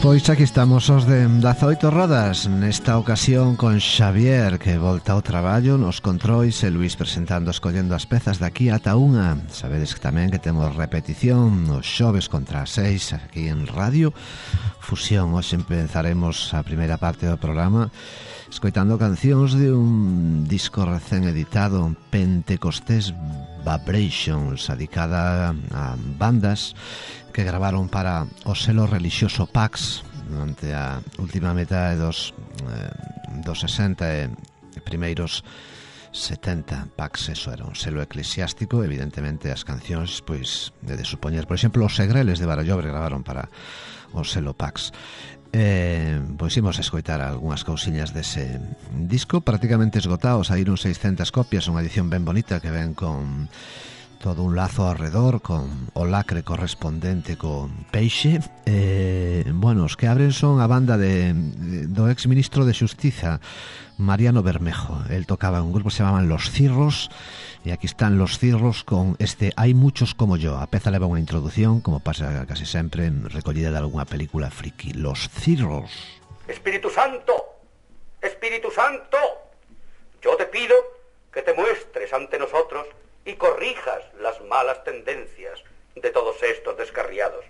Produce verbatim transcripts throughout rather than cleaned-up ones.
Pois aquí estamos os de dezaoito rodas, nesta ocasión con Xavier, que volta ao traballo nos controis, e Luís presentando, escollendo as pezas daqui ata unha. Sabedes que tamén que temos repetición os xoves contra as seis aquí en Radio Fusión. Hoxe empezaremos a primeira parte do programa escoitando cancións de un disco recén editado, Pentecostés Vibrations, dedicada a bandas que gravaron para o selo relixioso Pax durante a última metade dos, eh, dos sesenta e primeiros setenta. Pax, eso era un selo eclesiástico. Evidentemente as cancións, pois, de, de supoñer, por exemplo, os Segreles de Barallobre gravaron para o selo Pax. Eh, pois imos a escoitar algunhas cousiñas dese disco prácticamente esgotados. Saíron seiscentas copias, unha edición ben bonita que ven con todo un lazo alrededor, con o lacre correspondente con peixe. Eh, bueno, os que abren son a banda de, de do ex ministro de Xustiza, Mariano Bermejo. El tocaba en un grupo que se llamaban Los Cirros, e aquí están Los Cirros con este Hay muchos como yo. A peza leva unha introducción, como pasa casi sempre, recollida de algunha película friki. Los Cirros. Espíritu Santo, Espíritu Santo, yo te pido que te muestres ante nosotros y corrijas las malas tendencias de todos estos descarriados.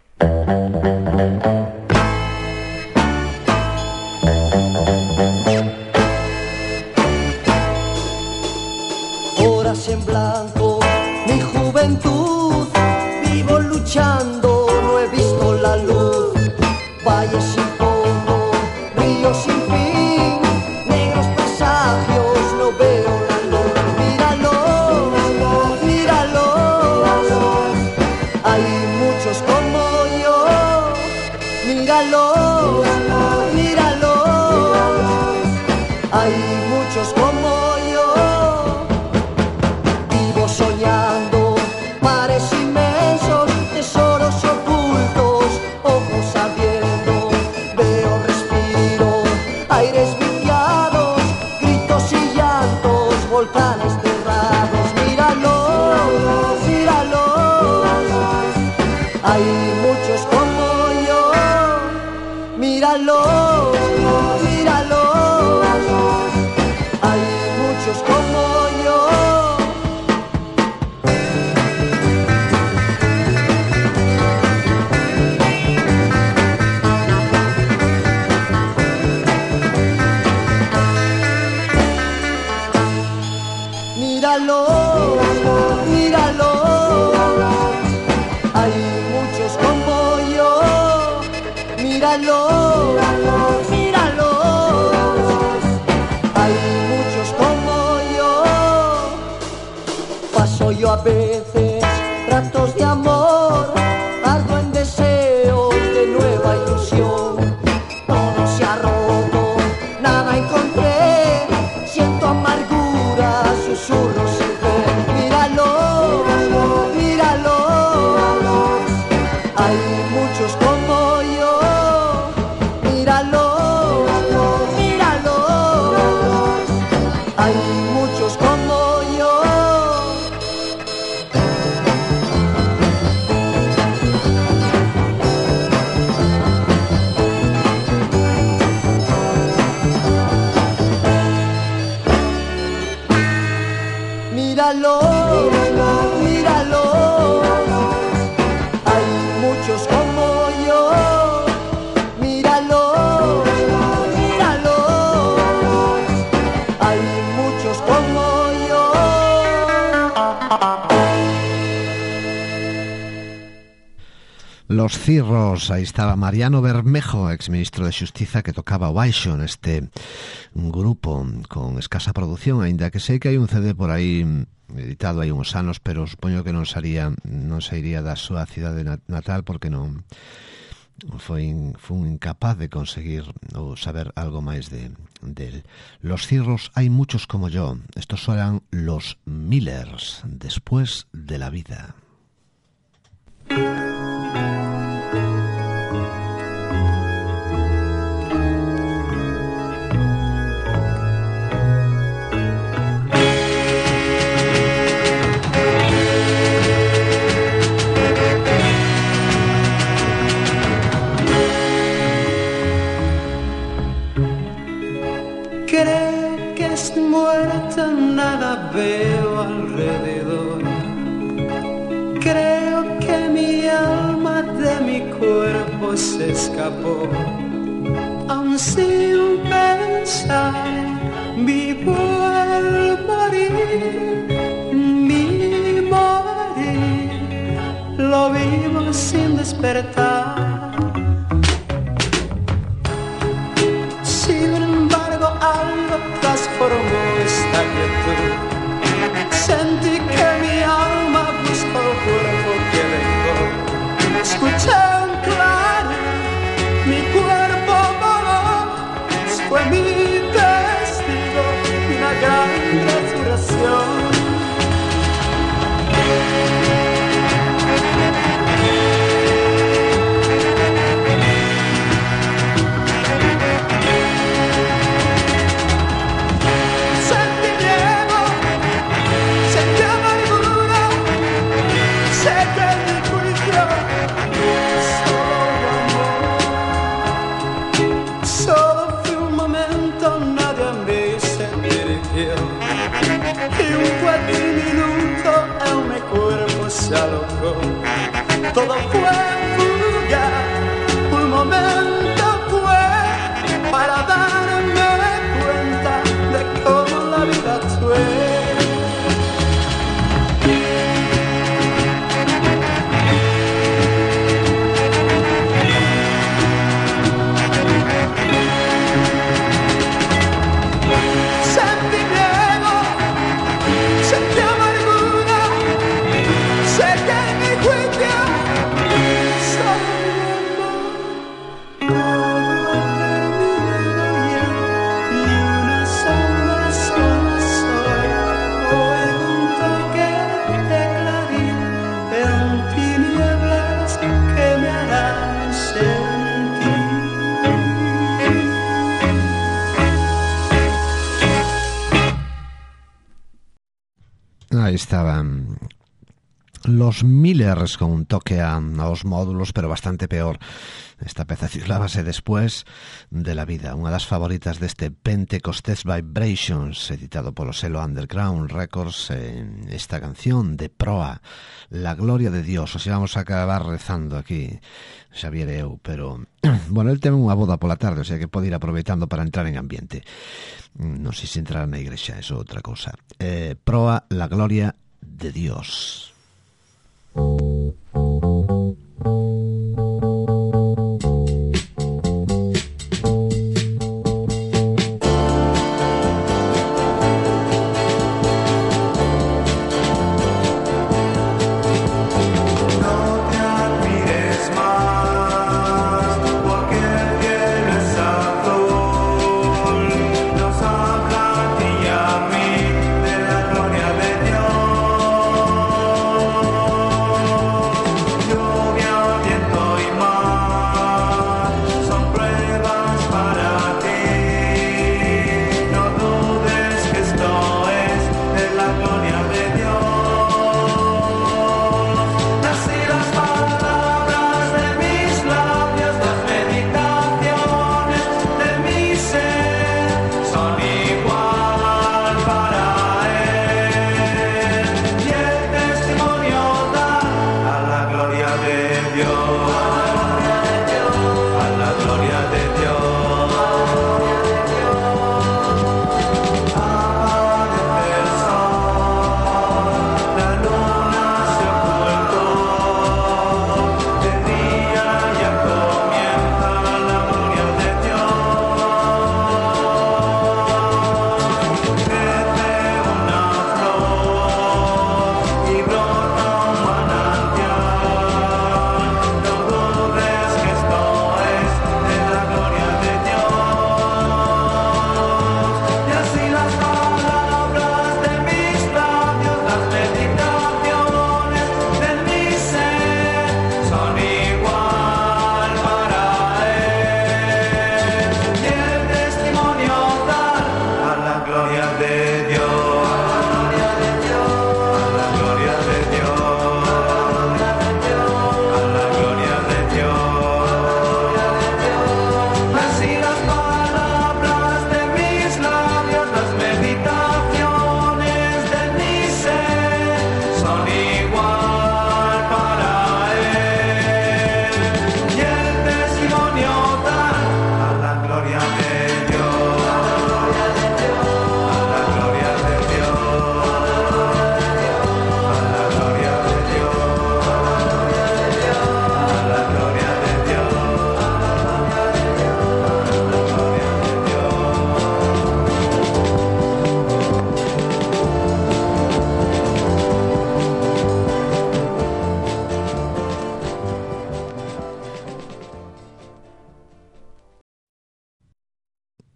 Horas en blanco, mi juventud, vivo luchando, no he visto la luz. Valles sin fondo, ríos sin fin, negros presagios, no veo la luz. Míralos, míralos, hay muchos como yo. Míralos, míralos, hay muchos como yo. Vivo soñando mares inmensos, tesoros ocultos, ojos abiertos, veo, respiro, aires viciados, gritos y llantos, volcanes cerrados. Míralos, míralos, hay muchos como yo. Míralos, míralos, hay muchos como yo. Míralos, míralos, hay muchos como yo. Míralos, míralos, hay muchos como yo. Paso yo a veces ratos de amor, ardo en deseos de nueva ilusión. Todo se ha roto, nada encontré, siento amargura, susurros sin fe. Míralos, míralos, hay muchos como yo. Míralos, míralos, hay muchos como yo. Míralos, míralos, hay muchos como yo. Míralos, míralos, hay muchos como yo. Los Cirros, aí estaba Mariano Bermejo, exministro de Xustiza, que tocaba o baixo neste grupo con escasa produción, aínda que sei que hai un C D por aí editado hai uns anos, pero supoño que non saría, non sairía da súa cidade natal porque non foi, foi incapaz de conseguir ou saber algo máis de del. Los Cirros, hay muchos como yo. Estos eran los Millers, después de la vida. muerta, nada veo alrededor. Creo que mi alma de mi cuerpo se escapó. Aún sin pensar, vivo al morir, mi morir, lo vivo sin despertar. Sin embargo, algo transformó esta quietud. Sentí que mi alma buscó el cuerpo que dejó. Escuché un claro, mi cuerpo voló. Fue mi testigo de una gran resurrección. Se alocó, todo fue fuga, un momento fue para darme cuenta de cómo la vida fue. Sentí miedo, sentí amargura. Sé que mi juicio solo todo terminado ya, y una sombra sola soy. Oigo un toque de clarín en tinieblas que me harán sentir. Ahí estaban Los Millers con un toque a, a os módulos, pero bastante peor. Esta peza titulábase Después de la vida, unha das favoritas deste Pentecostés Vibrations, editado polo selo Underground Records. En esta canción de Proa, La Gloria de Dios. O sea, vamos a acabar rezando aquí, Xavier e eu, pero bueno, el ten unha boda pola tarde, o sea que pode ir aproveitando para entrar en ambiente. Non sei se entrar na igrexa, eso é outra cousa. eh, Proa, La Gloria de Dios. Gloria de Dios.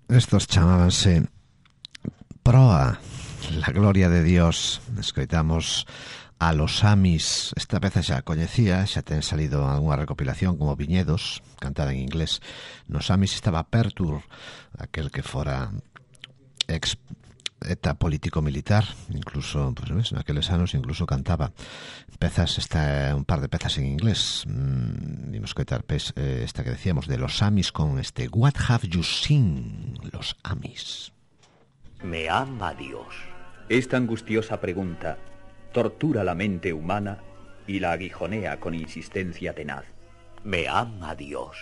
Estos chamábanse Proa, la gloria de Dios. Escoitamos a los Amis. Esta peza xa coñecía, xa ten salido algunha recopilación como Viñedos, cantada en inglés. Nos Amis estaba Pertur, aquel que fora ex eta político-militar, incluso, pues ves, naqueles anos incluso cantaba pezas, esta, un par de pezas en inglés. Mm, dimos coitar pes, eh, esta que decíamos de los Amis con este What Have You Seen, los Amis. ¿Me ama Dios? Esta angustiosa pregunta tortura la mente humana y la aguijonea con insistencia tenaz. ¿Me ama Dios?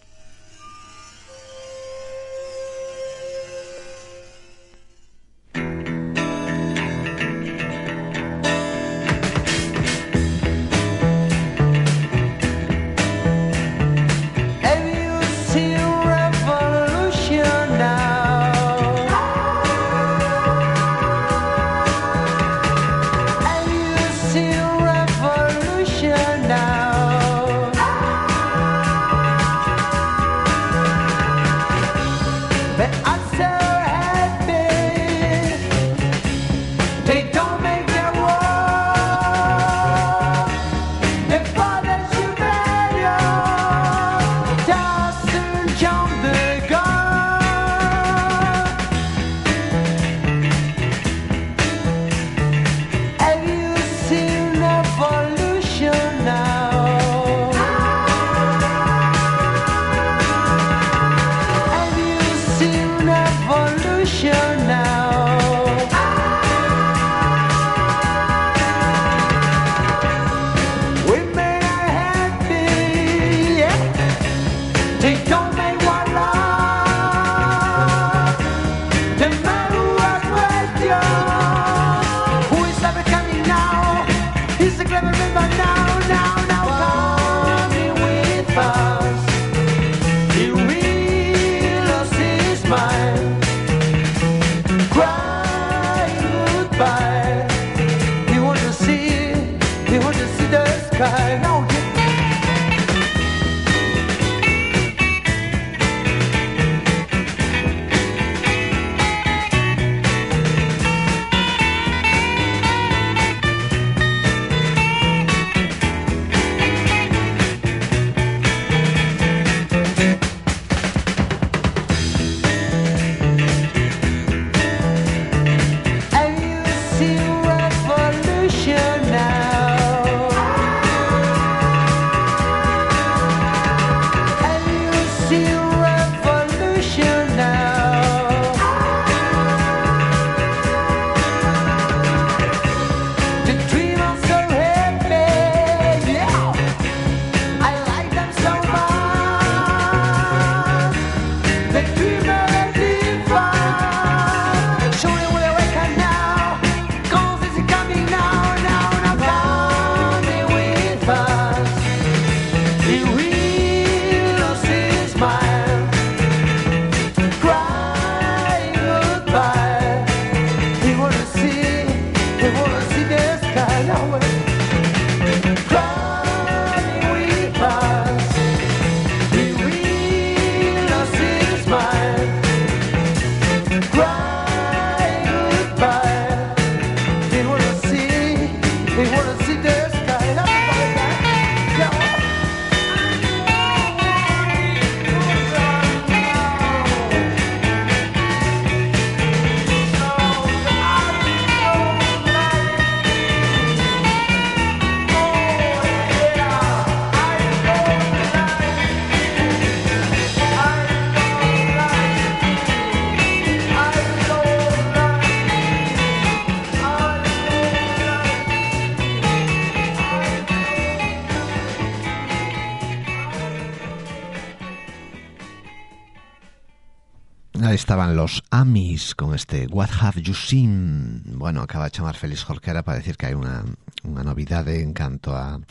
Ahí estaban los Amis con este What Have You Seen. Bueno, acaba de chamar Félix Jorquera para decir que hai unha, unha novidade en canto a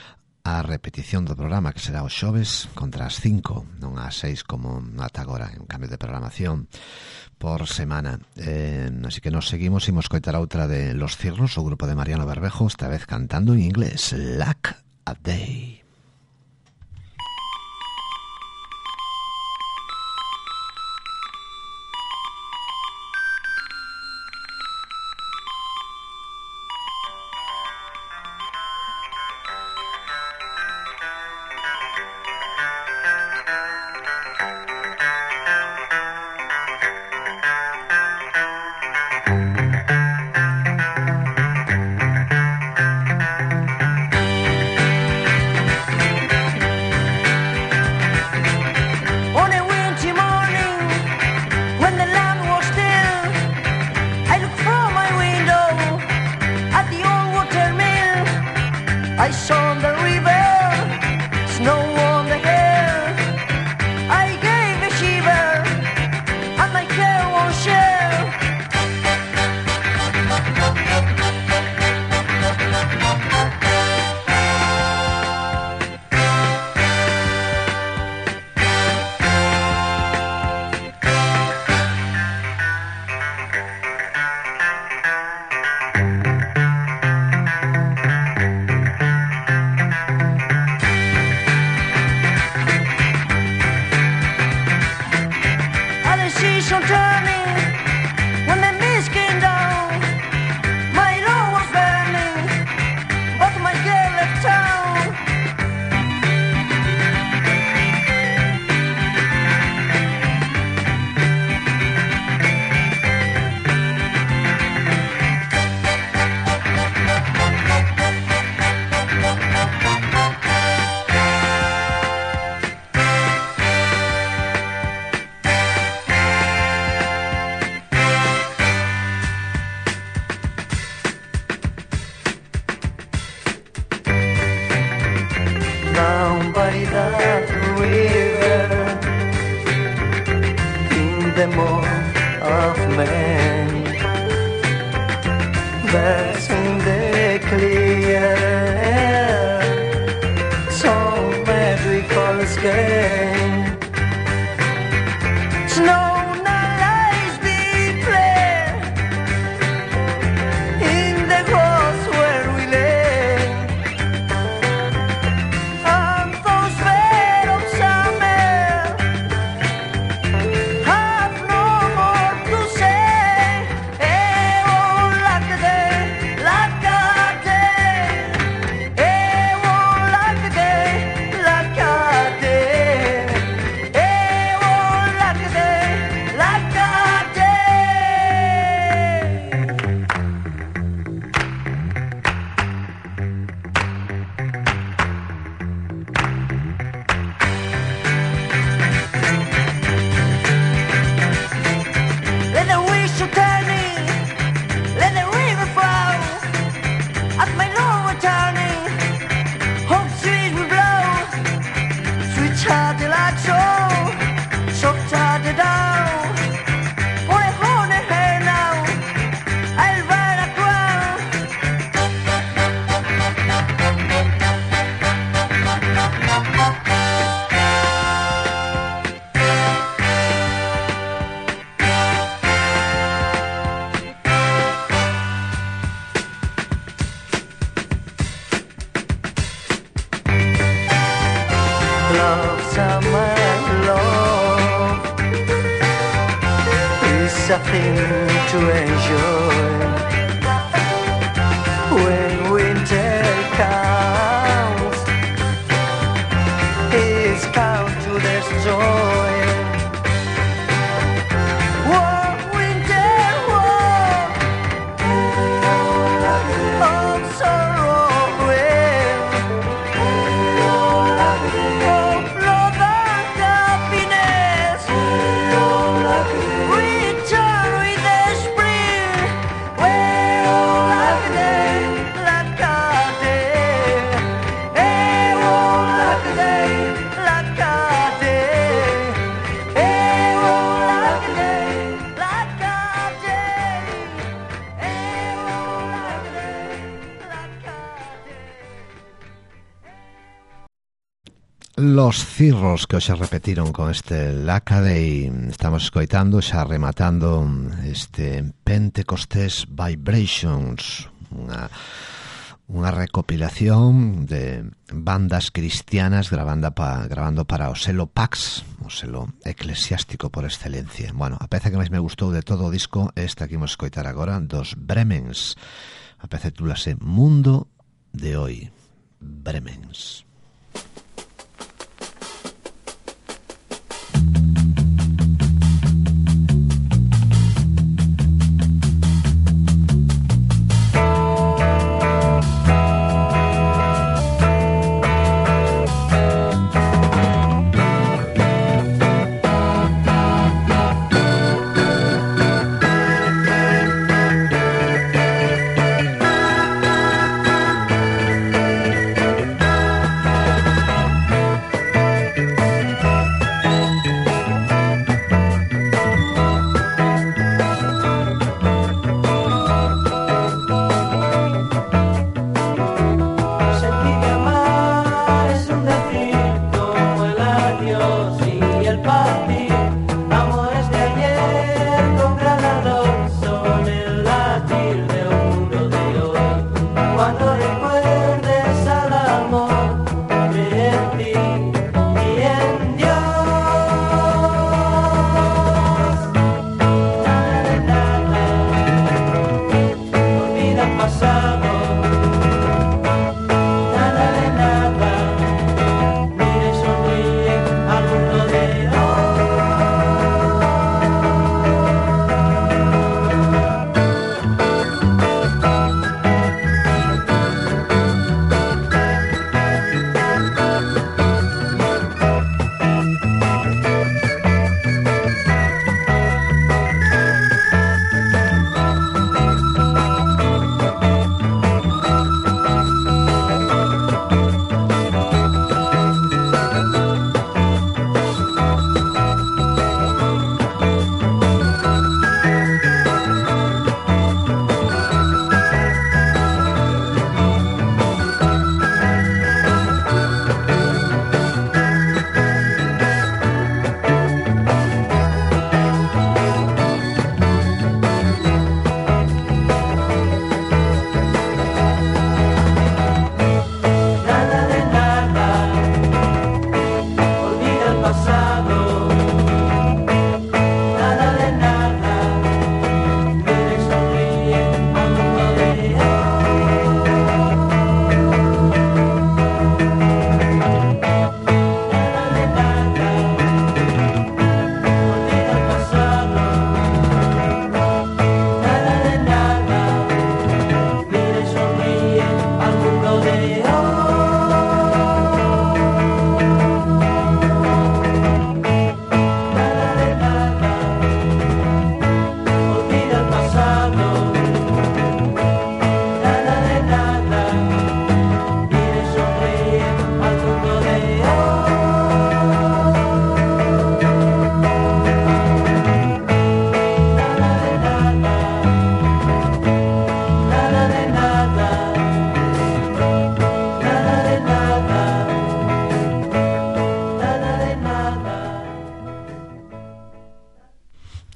a repetición do programa, que será os xoves contra as cinco, non ás seis como ata agora, en cambio de programación por semana. Eh, así que nos seguimos, imos coitar outra de Los Cirros, o grupo de Mariano Bermejo, esta vez cantando en inglés, Lack a Day. seashore turning, when the mist came down, my love was burning, but my girl left town. Down by that river, in the month of May, there's in the clear air some magical sky. Snow now lies declare in the gross where we lay. And those fair of summer have no more to say. Eh, oh, like a day, like a day. Eh, oh, like a day, like a day. Eh, oh, like a day, like a day. Let the whistle turning, let the river flow. As my love returning, hope sweet will blow. Sweet-hearted like so, soft-hearted down. For a honey hair now, I'll ride a crown. Love, summer love is a thing to enjoy. When winter comes, it's come to destroy. War, winter, war, of sorrow, rain. Of love and happiness, return with the spring. Well, like a day, like a day. Eh, oh, like a day, like a day. Eh, oh, like a day, like a day. Eh, oh, like a day, like a day. Los cirros que hoxe repetiron con este Lacadey. Estamos escoitando, xa rematando este Pentecostés Vibrations, unha, unha recopilación de bandas cristianas grabando, pa, grabando para o selo Pax, o selo eclesiástico por excelencia. Bueno, a peza que máis me gustou de todo o disco é esta que imos escoitar agora, dos Bremens. A peza titúlase Mundo de Hoy. Bremens.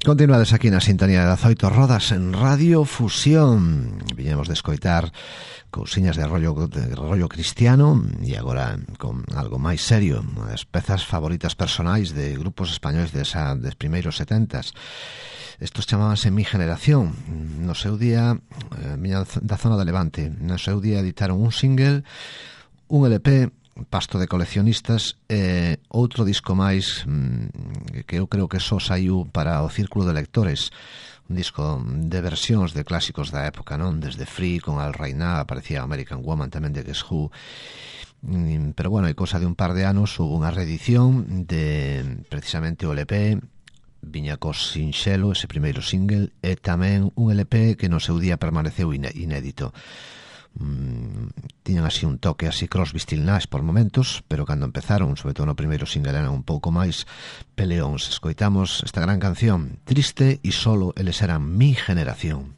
Continuades aquí na sintonía de dezaoito rodas en Radio Fusión. Viñemos de escoitar cousiñas de rollo, de rollo cristiano e agora con algo máis serio, as pezas favoritas personais de grupos españois de esa, des primeiros setentas. Estos chamábanse Mi Generación. No seu día, eh, miña da zona de Levante, no seu día editaron un single, un L P, Pasto de coleccionistas, e outro disco máis mm, que eu creo que só saiu para o círculo de lectores, un disco de versións de clásicos da época, non? Desde Free con Al Rainá, aparecía American Woman tamén de Guess Who, mm, pero bueno, hai cosa de un par de anos hubo unha reedición de precisamente o L P, viña cos Sinxelo, ese primeiro single, e tamén un L P que no seu día permaneceu inédito. Mm, tiñan así un toque así Crosby, Still Nash por momentos, pero cando empezaron, sobre todo no primeiro single, eran un pouco máis peleóns. Escoitamos esta gran canción, Triste y Solo, eles eran Mi Generación.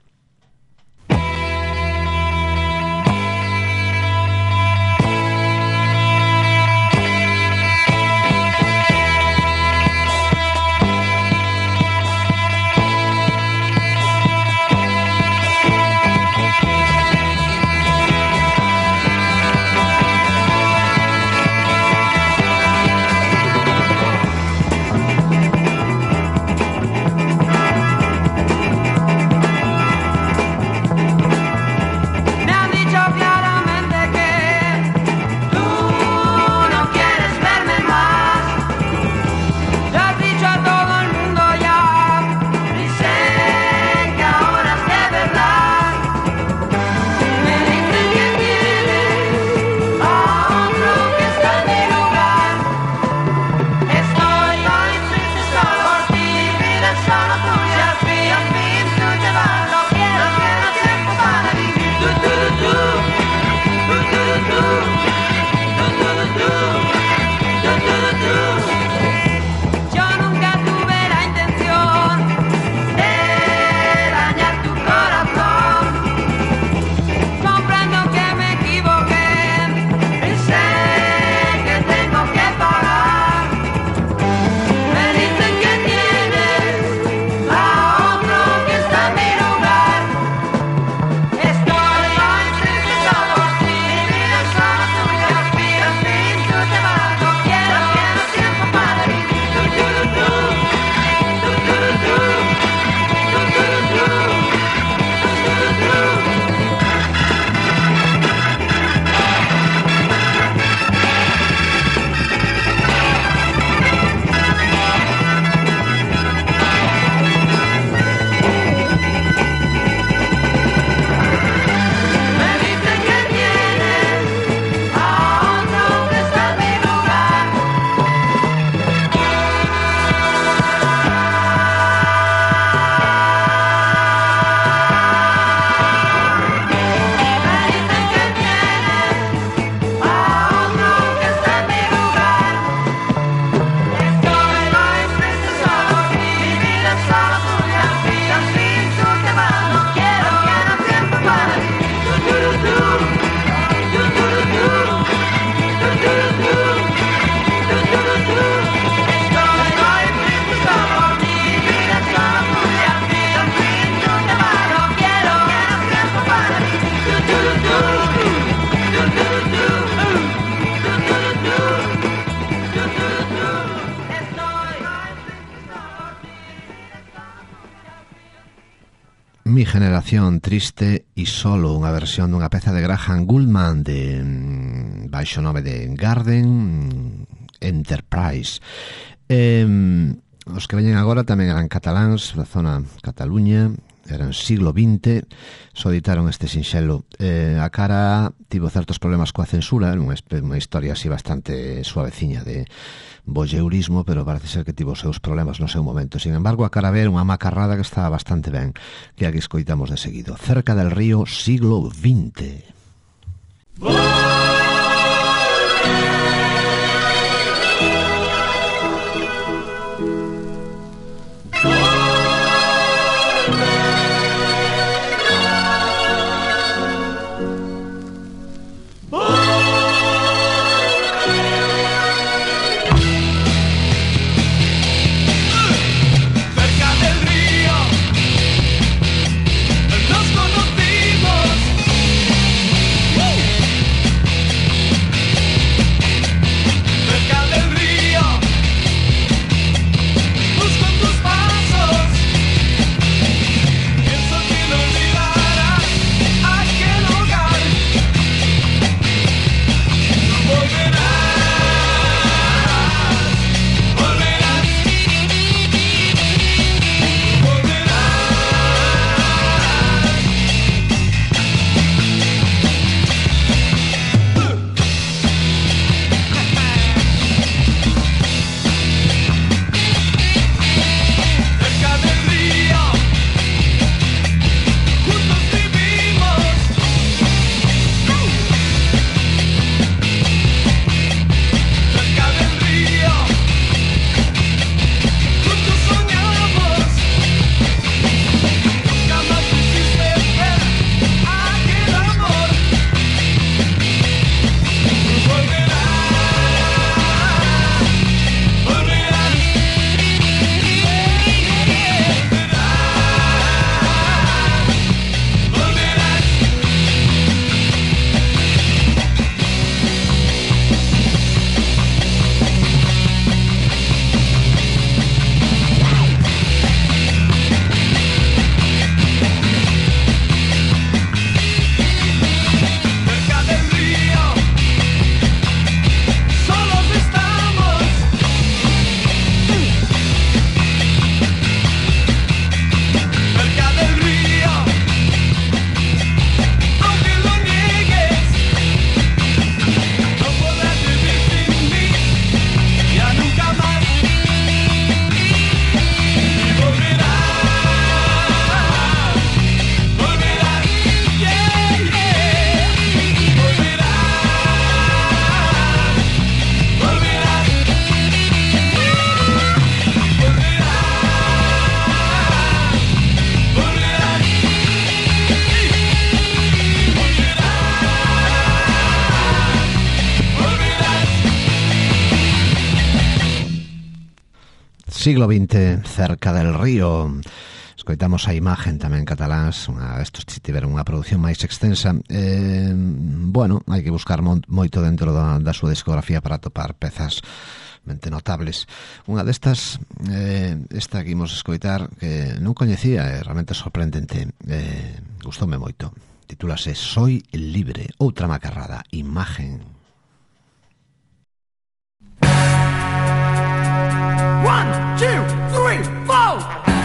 Mi Generación, Triste y Solo, unha versión dunha peza de Graham Gouldman de mm, baixo nome de Garden Enterprise. Eh, os que veñen agora tamén eran cataláns da zona Cataluña, eran siglo vinte, só editaron este sinxelo. Eh, a cara tivo certos problemas coa censura, unha, unha historia así bastante suaveciña de voyeurismo, pero parece ser que tivo os seus problemas no seu momento. Sin embargo, a cara ver unha macarrada que estaba bastante ben, que aquí escoitamos de seguido. Cerca del río, siglo vinte. Cerca del río siglo vinte, cerca del río. Escoitamos a Imagen tamén cataláns, unha, estos tiveron unha produción máis extensa. Eh, bueno, hai que buscar mo, moito dentro da, da súa discografía para topar pezas mente notables. Unha destas, eh, esta que imos escoitar, que non coñecía, é realmente sorprendente, eh, gustoume moito. Titúlase Soy libre, outra macarrada, Imagen. One, two, three, four.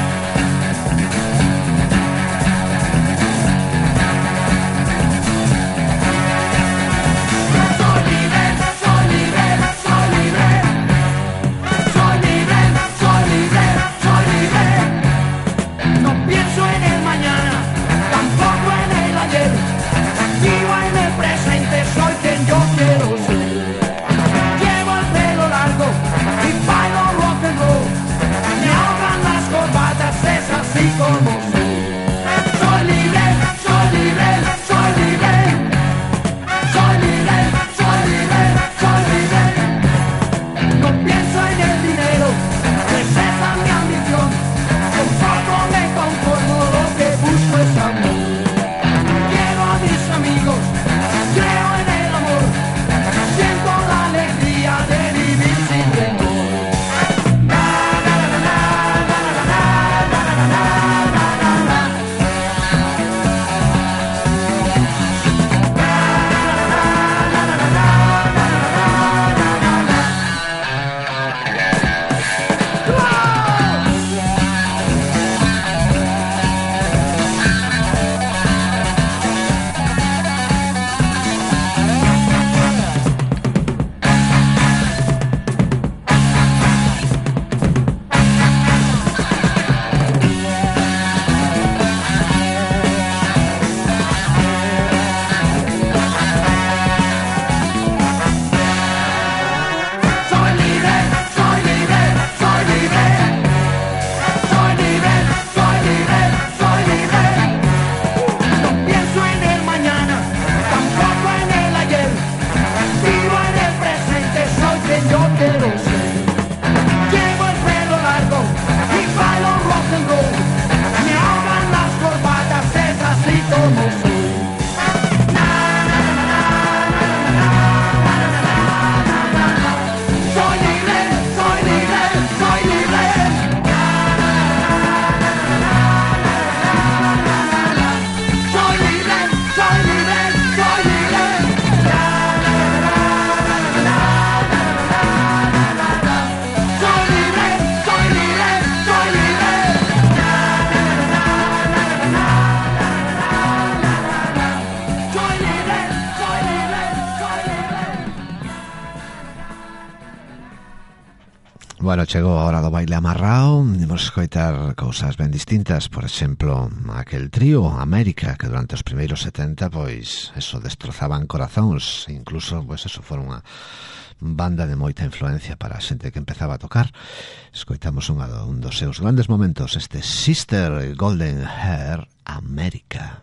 Bueno, chegou a hora do baile amarrao. Imos escoitar cousas ben distintas. Por exemplo, aquel trío América, que durante os primeiros setenta, pois, eso, destrozaban corazóns. Incluso, pois, eso, foron unha banda de moita influencia para a xente que empezaba a tocar. Escoitamos unha, un dos seus grandes momentos, este Sister Golden Hair, América.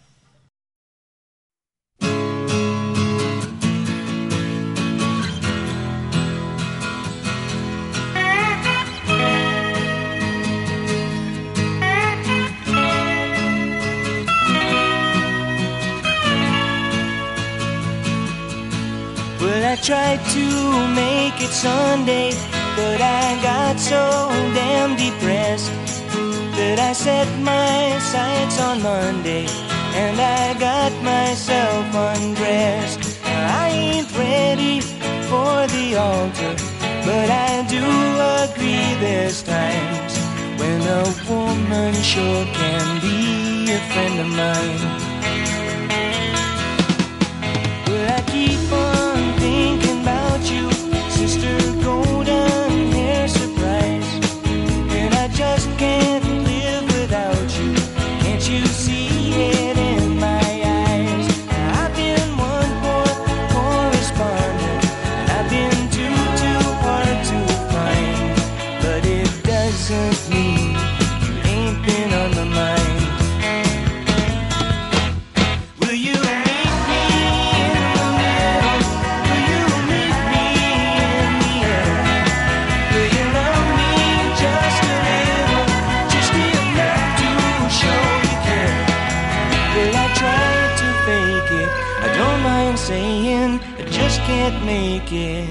I tried to make it Sunday, but I got so damn depressed that I set my sights on Monday and I got myself undressed. I ain't ready for the altar, but I do agree there's times when a woman sure can be a friend of mine. But I keep on thinking about you, Sister Golden Hair Surprise, and I just can't live without you. Can't you see it in my eyes? I've been one poor correspondent, and I've been too, too hard to find, but it doesn't mean you ain't been on my mind. Will you meet me in the middle? saying I just can't make it.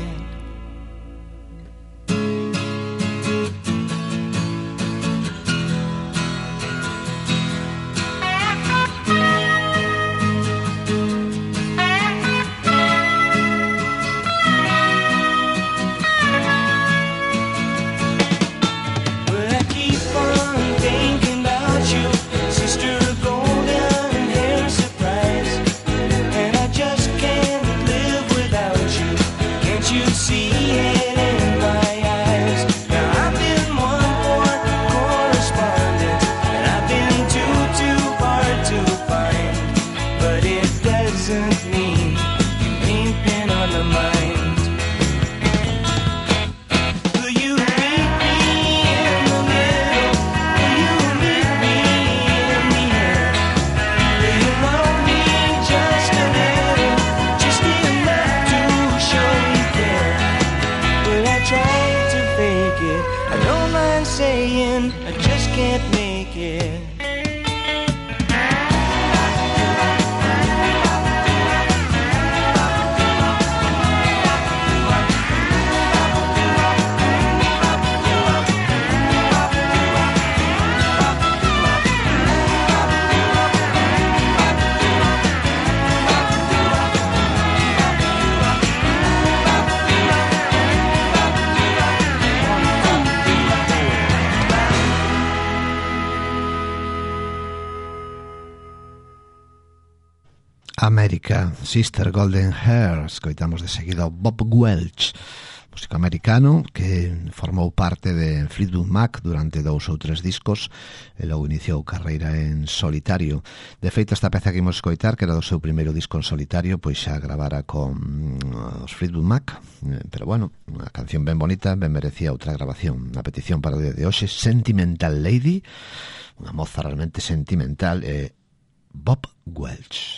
América, Sister Golden Hair. Escoitamos de seguida o Bob Welch, músico americano que formou parte de Fleetwood Mac durante dous ou tres discos e logo iniciou carreira en solitario. De feito, esta peza que imos escoitar, que era do seu primeiro disco en solitario, pois xa gravara con os Fleetwood Mac, pero bueno, unha canción ben bonita, ben merecía outra grabación. A petición para o día de hoxe, Sentimental Lady, unha moza realmente sentimental, e Bob Welch.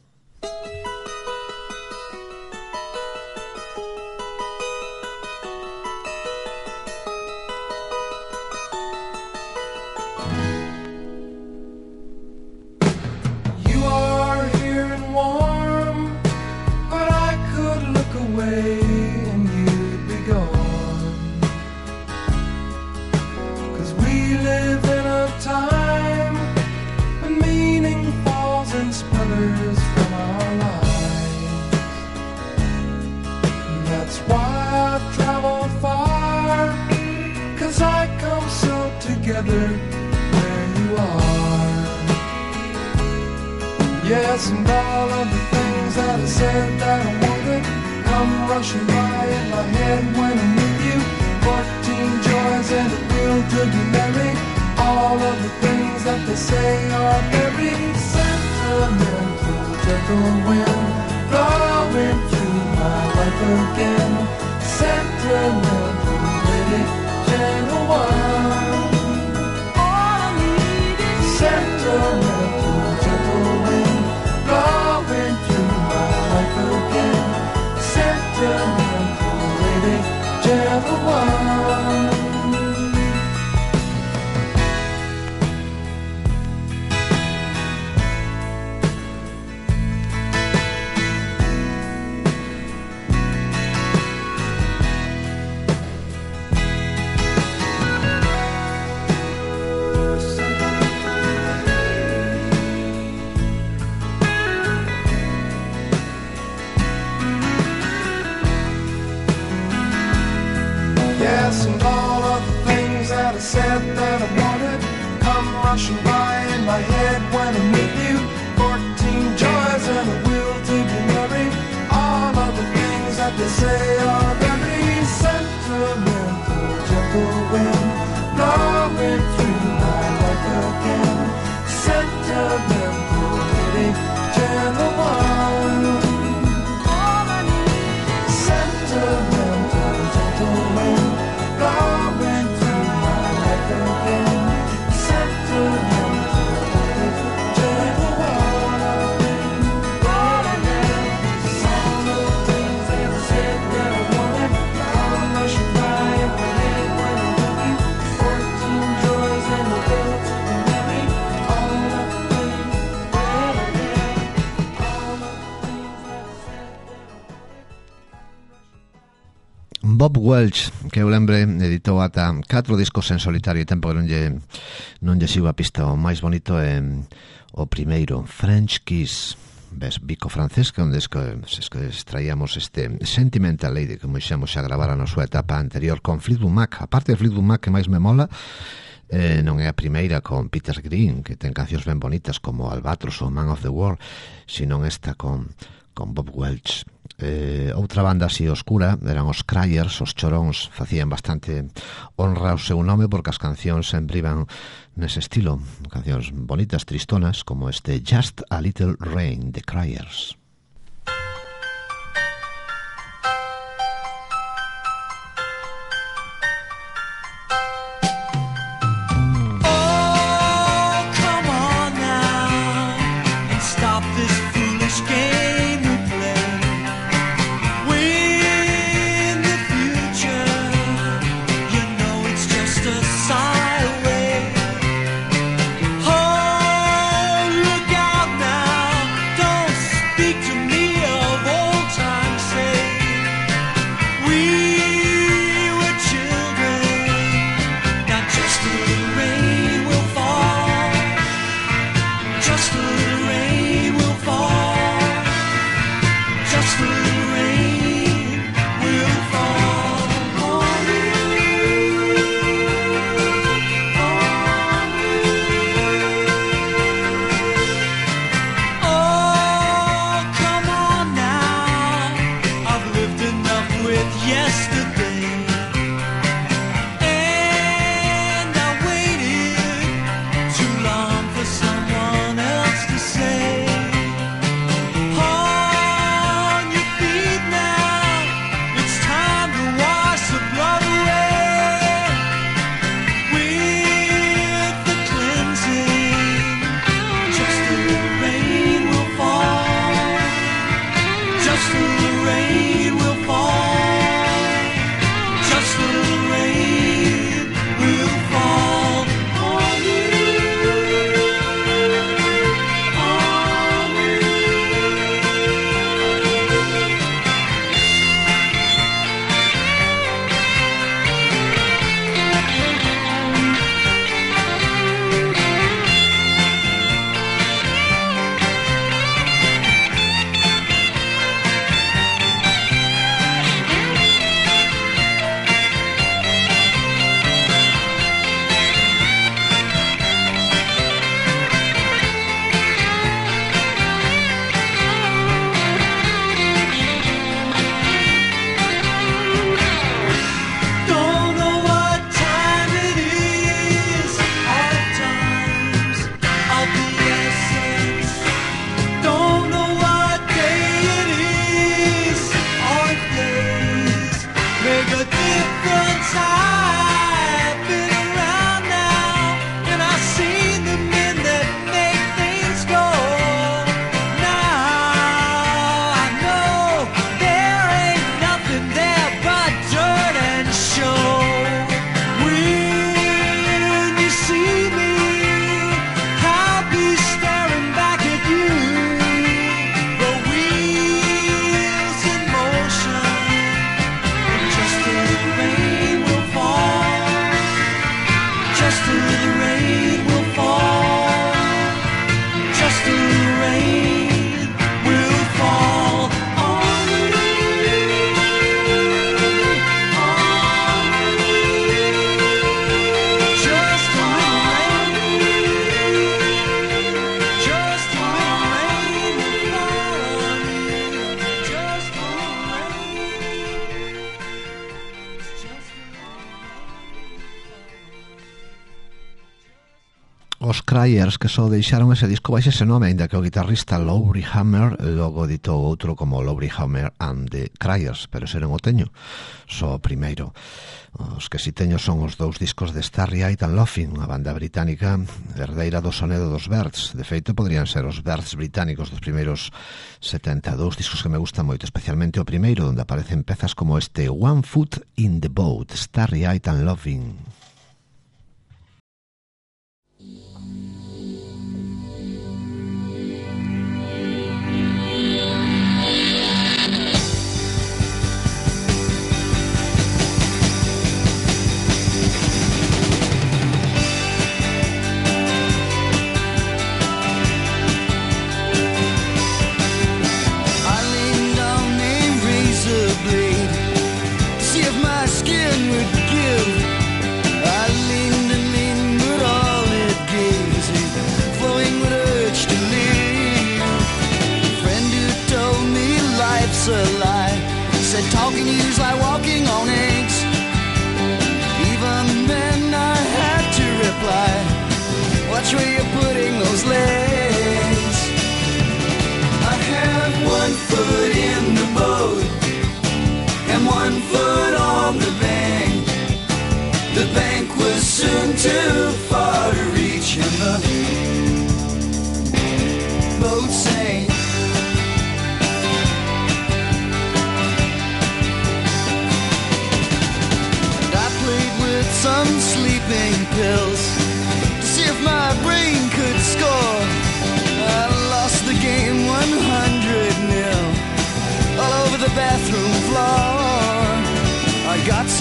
Where you are. Yes, and all of the things that I said that I wanted come rushing by in my head when I'm with you. Fourteen joys and a will to be married. All of the things that they say are very sentimental. Gentle wind blowing through my life again. Sentimental lady, gentle one. Sentimental, gentle wind blowing through my life again. Sentimental lady, gentle one. Said that I wanted come rushing by in my head when I'm with you. Fourteen joys and a will to be married. All of the things that they say are very sentimental. Gentle wind blowing through my life again. Sentimental lady, gentle one. Sentimental, gentle wind blowing through my life again. Sentimental lady, gentle one. All of the things that I said that I wanted Bob Welch, que eu lembre, editou ata catro discos en solitario, e tempo que non lle, non lle sigo a pista. O máis bonito é o primeiro, French Kiss, ves, bico francés, que onde es que, es que extraíamos este Sentimental Lady, que moixemos xa gravara na súa etapa anterior con Fleetwood Mac. A parte de Fleetwood Mac que máis me mola, eh, non é a primeira con Peter Green, que ten cancións ben bonitas como Albatros ou Man of the World, sino esta con, con Bob Welch. Eh, outra banda así oscura eran os Cryers, os Choróns, facían bastante honra ao seu nome porque as cancións sempre iban nese estilo, cancións bonitas, tristonas, como este Just a Little Rain, de Cryers. Os Cryers, que só deixaron ese disco baixo ese nome, ainda que o guitarrista Lowry Hammer logo editou outro como Lowry Hammer and the Cryers, pero ese non o teño, só o primeiro. Os que si teño son os dous discos de Starry-Eyed and Laughing, unha banda británica herdeira do sonedo dos Byrds. De feito, podrían ser os Byrds británicos dos primeiros setenta e dous discos que me gustan moito, especialmente o primeiro, onde aparecen pezas como este One Foot in the Boat, Starry-Eyed and Laughing.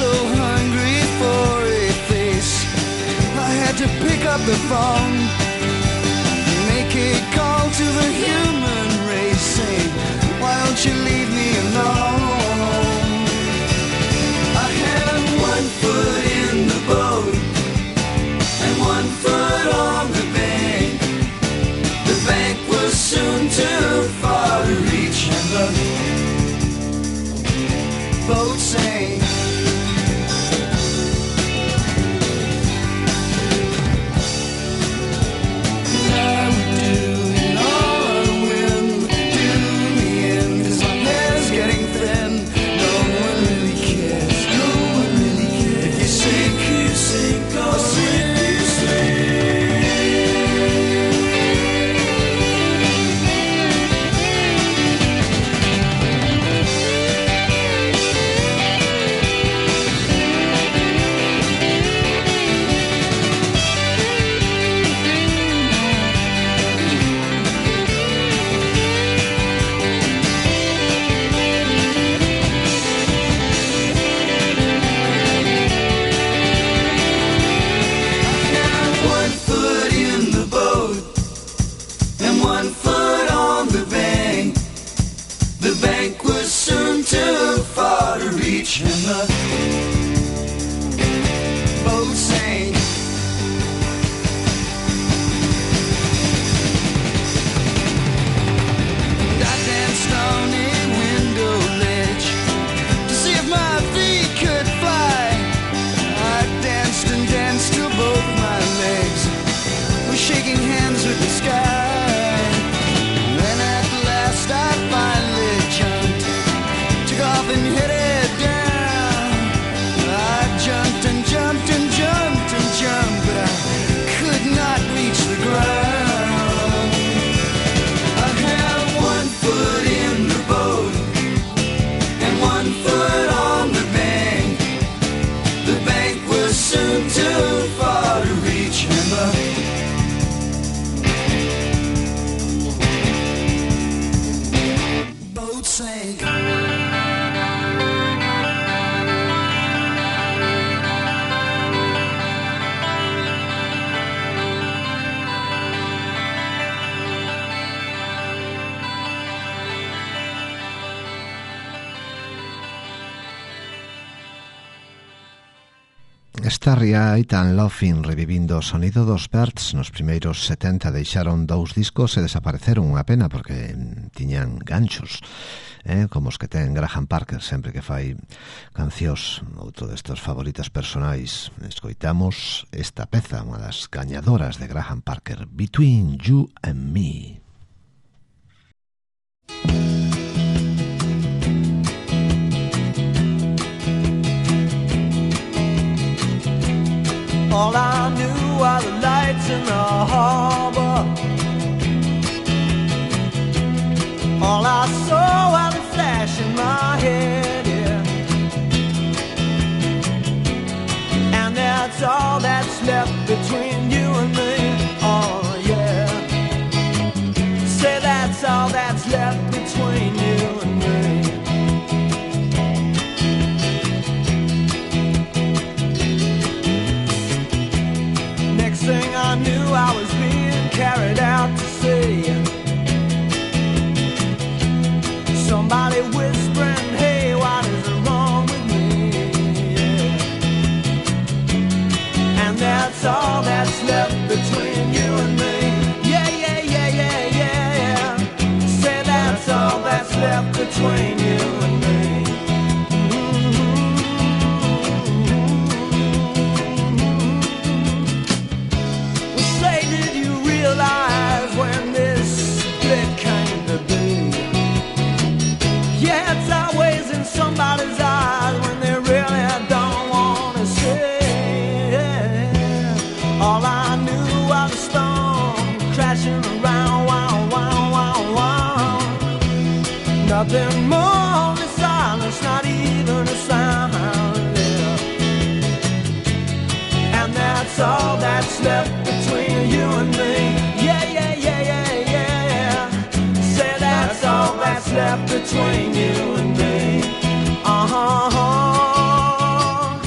so hungry for a face. I had to pick up the phone, make a call to the human race, saying, why don't you leave me alone? I had one foot in the boat and one foot on the bank. The bank was soon too far to reach, and the boat sank. Esta ría Ethan Loffin revivindo o sonido dos Byrds nos primeiros setenta deixaron dous discos e desapareceron, unha pena porque tiñan ganchos, eh, como os que ten Graham Parker sempre que fai cancións. Outro destes favoritos personais. Escoitamos esta peza, unha das gañadoras de Graham Parker, Between You and Me. All I knew are the lights in the harbor. All I saw were the flash in my head, yeah. And that's all that's left between you and me, oh yeah. Say that's all that's left between you and me. Thing I knew, I was being carried out to sea. Somebody whispering, hey, what is wrong with me? Yeah. And that's all that's left between you and me. Yeah, yeah, yeah, yeah, yeah, yeah. Say that's all that's left between you and me. When this split came to be, yeah, it's always in somebody's eyes when they really don't want to see. All I knew was the storm crashing around, wow, wow, wow, wow. Nothing more than silence, not even a sound, yeah. And that's all that's left between you and me. Yeah, yeah, yeah, yeah, yeah, yeah. Say that's all that's left between you and me. Uh-huh.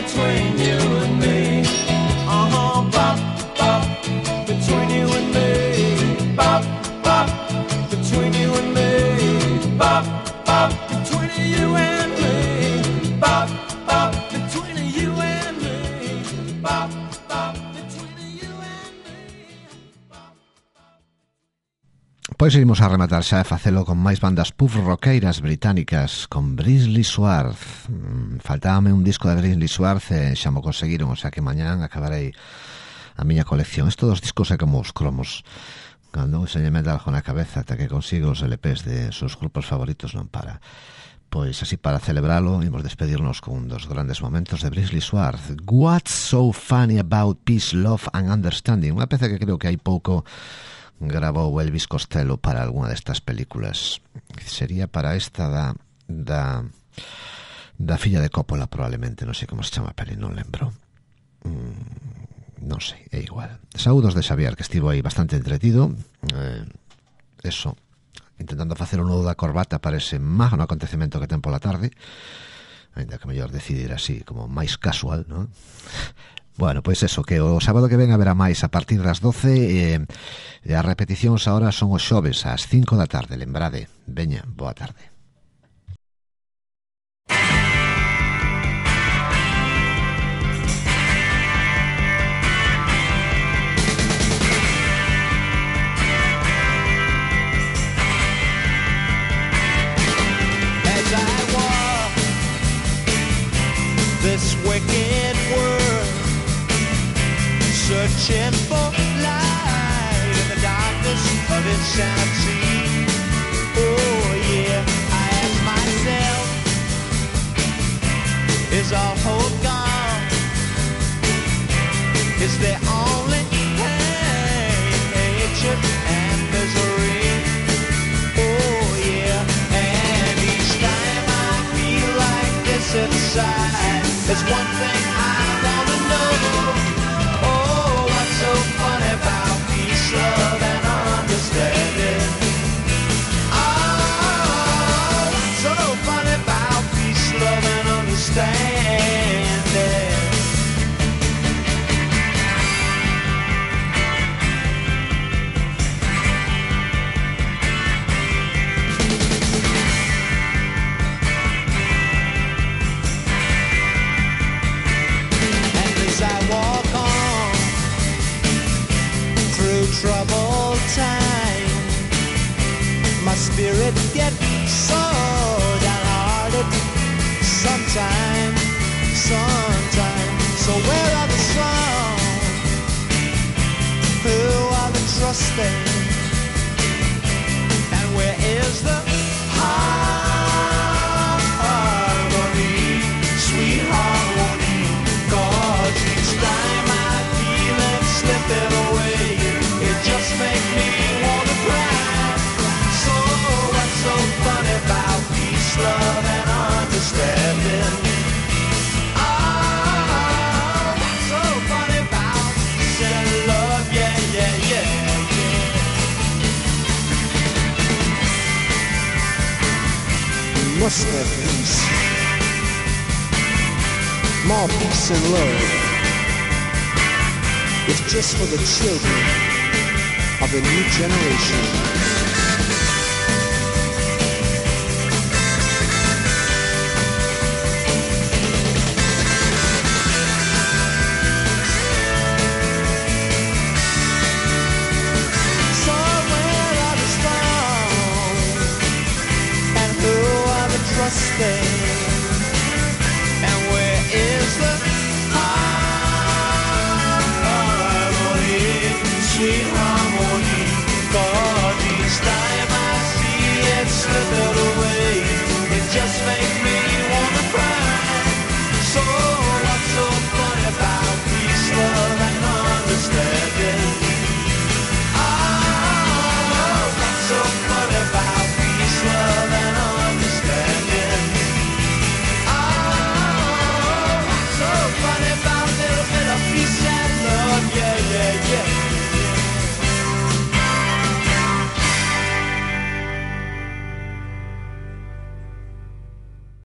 between you and me. Uh-huh, bop, bop, between you and me. Bop, bop, between you and me. Bop, bop, between you and me. Bop, bop, between you and me. Bop, bop, between you and me. Pois seguimos a rematar xa e facelo con máis bandas puff rockeiras británicas, con Brinsley Schwarz. Faltábame un disco de Brinsley Schwarz e xa mo conseguiron, o sea que mañán acabarei a miña colección. Estos dos discos é como os cromos. Cando se lle mete algo na cabeza ata que consigo os L Ps de seus grupos favoritos non para. Pois así, para celebralo, imos despedirnos con un dos grandes momentos de Brinsley Schwarz. What's so funny about peace, love and understanding? Unha peza que creo que hai pouco grabou Elvis Costello para algunha destas películas. Sería para esta da da da filla de Coppola, probablemente, non sei como se chama a peli, non lembro. Mm, non sei, é igual. Saúdos de Xavier, que estivo aí bastante entretido. Eh, eso, intentando facer un nudo da corbata para ese magno acontecemento que ten pola tarde. Ainda que mellor decidir así, como máis casual, non? Bueno, pois eso, que o sábado que ven haberá máis a partir das doce e, e as repeticións ahora son os xoves ás cinco da tarde, lembrade. Veña, boa tarde. As I walk this wicked world, searching for light in the darkness of insanity. Oh yeah, I ask myself, is all hope gone? Is there only pain, hatred and misery? Oh yeah, and each time I feel like this inside, there's one thing I wanna know. So funny about peace, love, and understanding. Oh, so funny about peace, love, and understanding. And as I walk on through troubled time, my spirit gets so downhearted. Sometime, sometime. So where are the strong? Who are the trusting? And where is the harmony, sweet harmony? 'Cause each time I feel it slipping away, just make me wanna cry. So what's so funny about peace, love, and understanding? Oh, what's so funny about peace and love? Yeah, yeah, yeah, yeah. We must have peace. More peace and love. It's just for the children of the new generation.